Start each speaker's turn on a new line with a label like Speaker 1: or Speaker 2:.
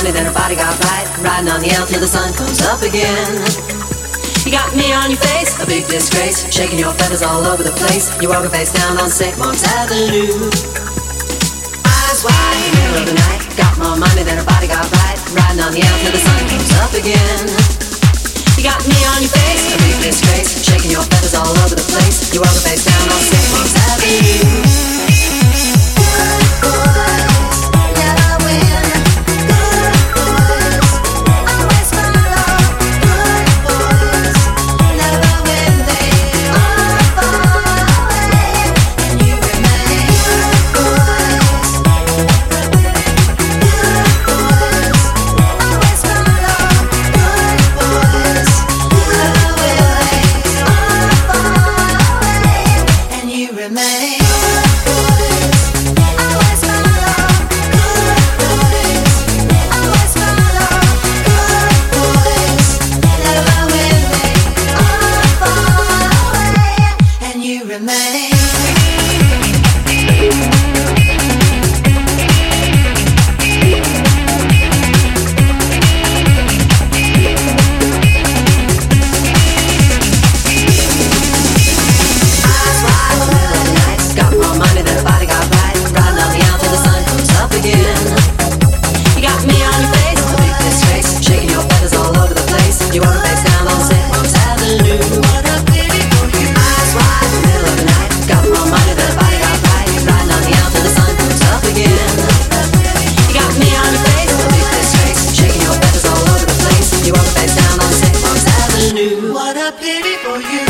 Speaker 1: money, then her body got right. Riding on the L till the sun comes up again. You got me on your face, a big disgrace, shaking your feathers all over the place. You walk face down on St. Mark's Avenue. Eyes wide in the middle of the night. Got more money than her body got right. Riding on the L till the sun comes up again. You got me on your face, a big disgrace, shaking your feathers all over the place. You walk face down on St. Mark's Avenue.
Speaker 2: What a pity for you.